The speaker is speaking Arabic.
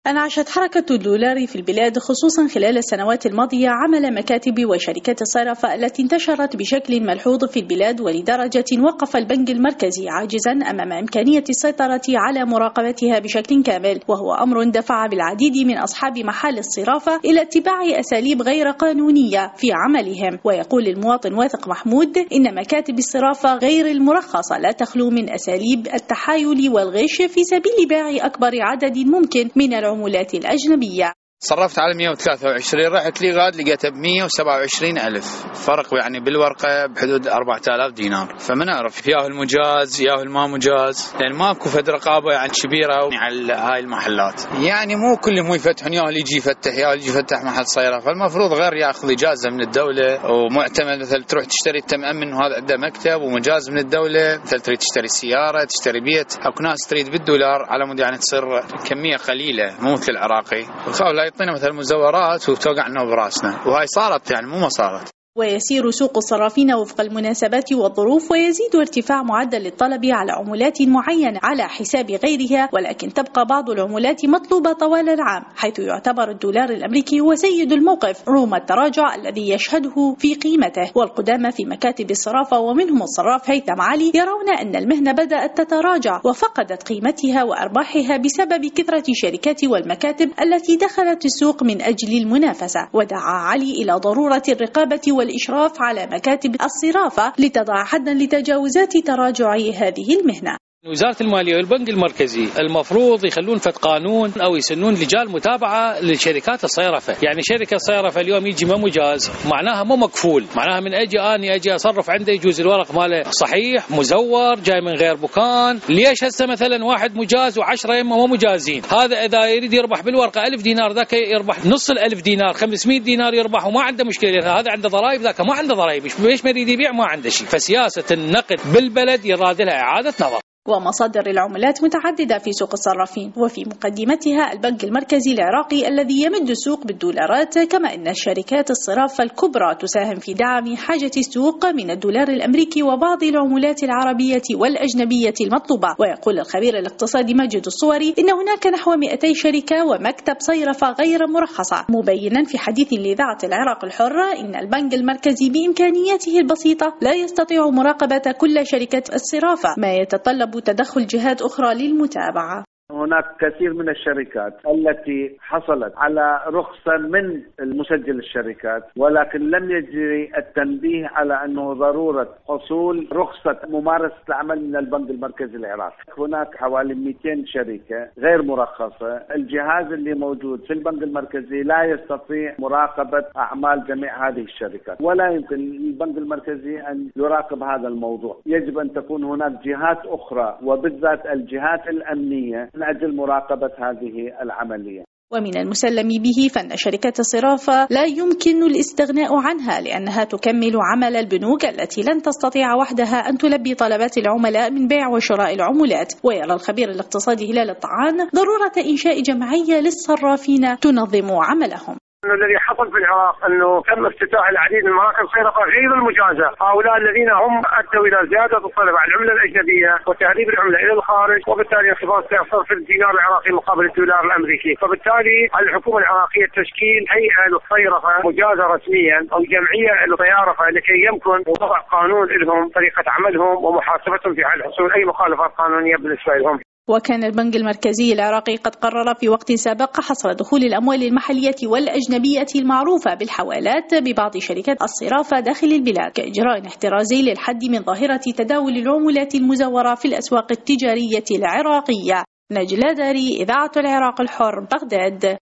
أنعشت حركة الدولار في البلاد خصوصا خلال السنوات الماضية عمل مكاتب وشركات الصرافة التي انتشرت بشكل ملحوظ في البلاد، ولدرجة وقف البنك المركزي عاجزا أمام إمكانية السيطرة على مراقبتها بشكل كامل، وهو أمر دفع بالعديد من أصحاب محال الصرافة إلى اتباع أساليب غير قانونية في عملهم. ويقول المواطن واثق محمود إن مكاتب الصرافة غير المرخصة لا تخلو من أساليب التحايل والغش في سبيل بيع أكبر عدد ممكن من العملات الأجنبية. صرفت على 123، رحت لي غاد لقيتها ب127,000، فرق يعني بالورقة بحدود 4,000 دينار. فما نعرف ياهو المجاز ياهو الما مجاز، لأن ماكو فد رقابة يعني كبيرة على هاي المحلات. يعني مو كلهم يفتحون، ياهو اللي يجي يفتح ياهو اللي يجي يفتح محل صيرة. فالمفروض غير ياخذ إجازة من الدولة ومعتمد، مثل تروح تشتري تأمن وهذا عنده مكتب ومجاز من الدولة، مثل تريد تشتري سيارة تشتري بيت، أو ناس تريد بالدولار على مود يعني تصير كمية قليلة مو مثل العراقي، يعطينا مثل مزورات وتوقعنا براسنا، وهاي صارت يعني مو ما صارت. ويسير سوق الصرافين وفق المناسبات والظروف، ويزيد ارتفاع معدل الطلب على عملات معينة على حساب غيرها، ولكن تبقى بعض العملات مطلوبة طوال العام، حيث يعتبر الدولار الأمريكي هو سيد الموقف رغم التراجع الذي يشهده في قيمته. والقدامى في مكاتب الصرافة ومنهم الصراف هيثم علي يرون أن المهنة بدأت تتراجع وفقدت قيمتها وأرباحها بسبب كثرة الشركات والمكاتب التي دخلت السوق من أجل المنافسة. ودعا علي إلى ضرورة الرقابة والإشراف على مكاتب الصرافة لتضع حدا لتجاوزات تراجع هذه المهنة. وزارة المالية والبنك المركزي المفروض يخلون فد قانون أو يسنون لجان متابعة لشركات الصيرفة. يعني شركة الصيرفة اليوم يجي ما مجاز، معناها مو مكفول، معناها من أجي أصرف عنده يجوز الورق ماله صحيح مزور جاي من غير بكان. ليش هسه مثلا واحد مجاز و10 يمه مو مجازين؟ هذا إذا يريد يربح بالورقة 1000 دينار، ذاك يربح نص 1000 دينار، 500 دينار يربح وما عنده مشكلة، لأن هذا عنده ضرائب ذاك ما عنده ضرائب، ليش ما يريد يبيع؟ ما عنده شيء. فسياسة النقد بالبلد يراد لها إعادة نظر. ومصادر العملات متعددة في سوق الصرافين، وفي مقدمتها البنك المركزي العراقي الذي يمد السوق بالدولارات، كما أن شركات الصرافة الكبرى تساهم في دعم حاجة السوق من الدولار الأمريكي وبعض العملات العربية والأجنبية المطلوبة. ويقول الخبير الاقتصادي ماجد الصوري إن هناك نحو 200 شركة ومكتب صيرفة غير مرخصة، مبينا في حديث لإذاعة العراق الحرة إن البنك المركزي بإمكانياته البسيطة لا يستطيع مراقبة كل شركات الصرافة، ما يتطلب تدخل جهات أخرى للمتابعة. هناك كثير من الشركات التي حصلت على رخصة من المسجل الشركات، ولكن لم يجري التنبيه على أنه ضرورة حصول رخصة ممارسة العمل من البنك المركزي العراقي. هناك حوالي 200 شركة غير مرخصة. الجهاز اللي موجود في البنك المركزي لا يستطيع مراقبة أعمال جميع هذه الشركات، ولا يمكن للبنك المركزي أن يراقب هذا الموضوع. يجب أن تكون هناك جهات أخرى، وبالذات الجهات الأمنية، من أجل مراقبة هذه العملية. ومن المسلم به فإن شركات الصرافة لا يمكن الاستغناء عنها، لأنها تكمل عمل البنوك التي لن تستطيع وحدها أن تلبي طلبات العملاء من بيع وشراء العملات. ويرى الخبير الاقتصادي هلال الطعان ضرورة إنشاء جمعية للصرافين تنظم عملهم. الذي حصل في العراق أنه تم افتتاح العديد من مراكز صرافة غير المجازة، هؤلاء الذين هم أدوا إلى زيادة الطلب على العملة الأجنبية وتهريب العملة إلى الخارج، وبالتالي انخفاض سعر صرف الدينار العراقي مقابل الدولار الأمريكي. فبالتالي على الحكومة العراقية تشكيل هيئة للصيرفة مجازة رسميا أو جمعية للصيارفة لكي يمكن وضع قانون لهم طريقة عملهم ومحاسبتهم في حال حصول أي مخالفات قانونية بالنسبة لهم. وكان البنك المركزي العراقي قد قرر في وقت سابق حصر دخول الأموال المحلية والأجنبية المعروفة بالحوالات ببعض شركات الصرافة داخل البلاد كإجراء احترازي للحد من ظاهرة تداول العملات المزورة في الأسواق التجارية العراقية. نجلة داري، إذاعة العراق الحر، بغداد.